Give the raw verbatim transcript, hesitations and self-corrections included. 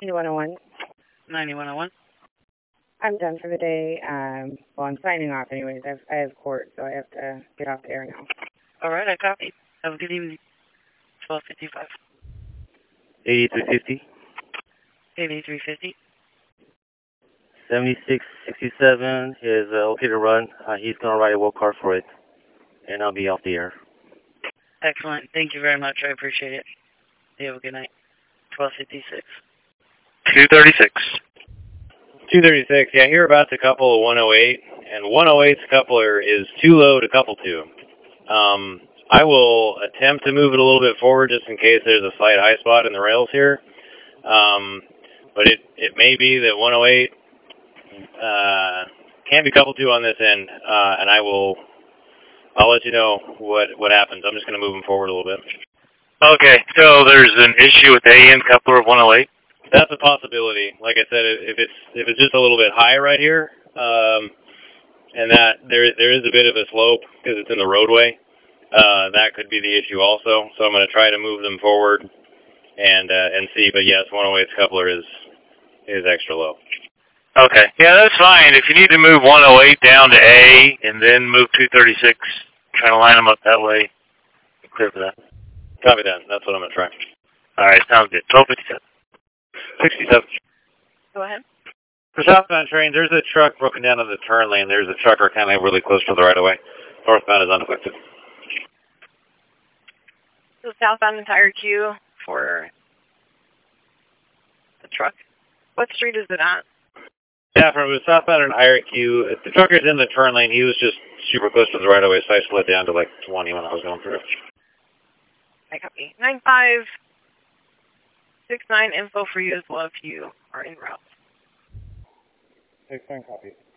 ninety-one oh one. ninety-one oh one. I'm done for the day. Um, well, I'm signing off anyways. I have, I have court, so I have to get off the air now. All right, I copy. Have a good evening. twelve fifty-five. eighty-three fifty. eighty-three fifty. seventy-six sixty-seven is uh, okay to run. Uh, he's going to write a work card for it, and I'll be off the air. Excellent. Thank you very much. I appreciate it. You have a good night. twelve fifty-six. two thirty-six. two thirty-six, yeah, hereabouts a couple of one oh eight, and one oh eight's coupler is too low to couple to. Um, I will attempt to move it a little bit forward just in case there's a slight high spot in the rails here. Um, but it, it may be that one oh eight uh, can be coupled to on this end, uh, and I will, I'll let you know what, what happens. I'm just going to move them forward a little bit. Okay, so there's an issue with the A N coupler of one oh eight? That's a possibility. Like I said, if it's if it's just a little bit high right here, um, and that there there is a bit of a slope because it's in the roadway, uh, that could be the issue also. So I'm going to try to move them forward and uh, and see. But yes, one oh eight's coupler is is extra low. Okay, yeah, that's fine. If you need to move one oh eight down to A and then move two thirty-six, try to line them up that way. Clear for that. Copy that. That's what I'm going to try. All right, sounds good. twelve fifty-seven. sixty-seven. Go ahead. For southbound trains, there's a truck broken down in the turn lane. There's a trucker kind of really close to the right of way. Northbound is unaffected. So southbound entire queue for the truck. What street is it at? Yeah, from the southbound and I R Q. The trucker's in the turn lane. He was just super close to the right of way, so I slid down to like twenty when I was going through. I copy. nine five six nine info for you as well if you are en route. six nine copy.